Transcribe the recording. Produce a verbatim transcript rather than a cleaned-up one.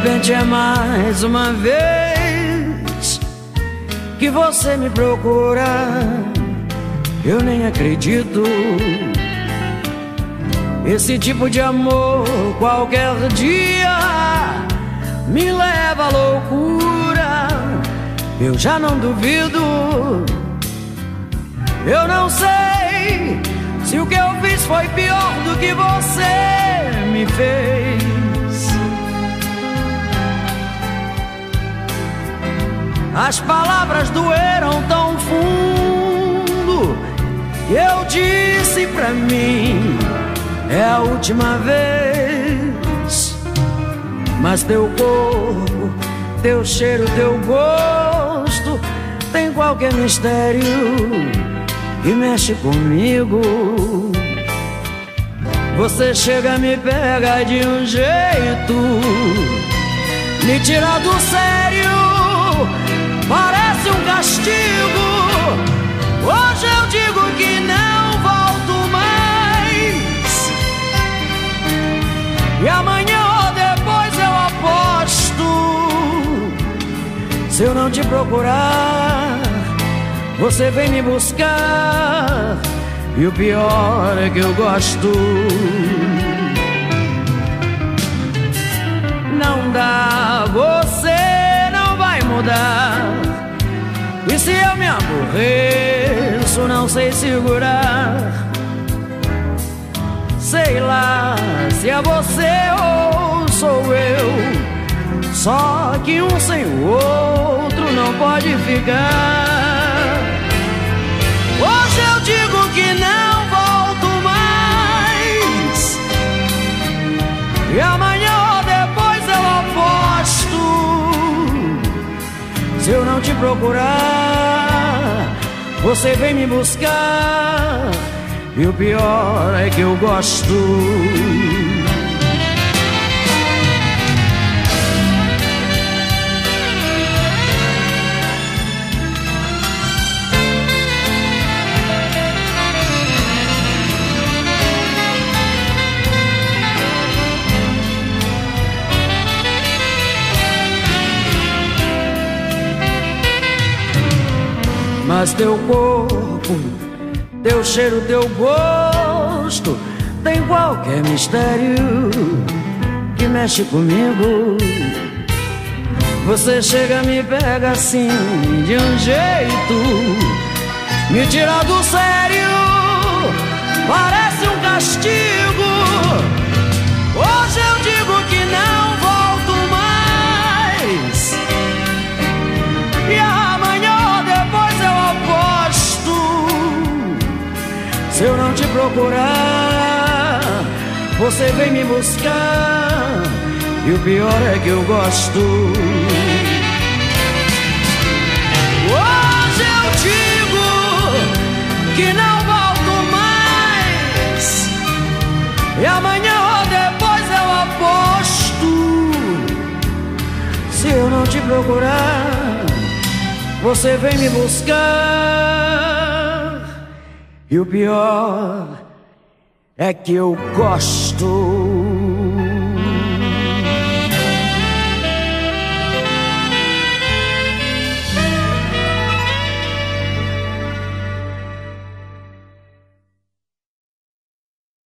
repente é mais uma vez que você me procura. Eu nem acredito. Esse tipo de amor qualquer dia me leva à loucura. Eu já não duvido. Eu não sei se o que eu fiz foi pior do que você me fez. As palavras doeram tão fundo que eu disse pra mim: é a última vez. Mas teu corpo, teu cheiro, teu gosto tem qualquer mistério que mexe comigo. Você chega, me pega de um jeito, me tira do sério, parece um castigo. Hoje eu digo que não volto mais, e amanhã ou depois eu aposto. Se eu não te procurar, você vem me buscar, e o pior é que eu gosto. Não dá, você não vai mudar. E se eu me aborreço, não sei segurar. Sei lá se é você ou sou eu, só que um sem o outro não pode ficar. Hoje eu digo que não volto mais, e amanhã ou depois eu aposto. Se eu não te procurar, você vem me buscar, e o pior é que eu gosto. Mas teu corpo, teu cheiro, teu gosto tem qualquer mistério que mexe comigo. Você chega, me pega assim de um jeito, me tira do sério, parece um castigo. Hoje eu digo que não volto mais, e amanhã ou depois eu aposto. Se eu não te procurar, você vem me buscar, e o pior é que eu gosto. Hoje eu digo que não volto mais, e amanhã ou depois eu aposto. Se eu não te procurar, você vem me buscar, e o pior é que eu gosto.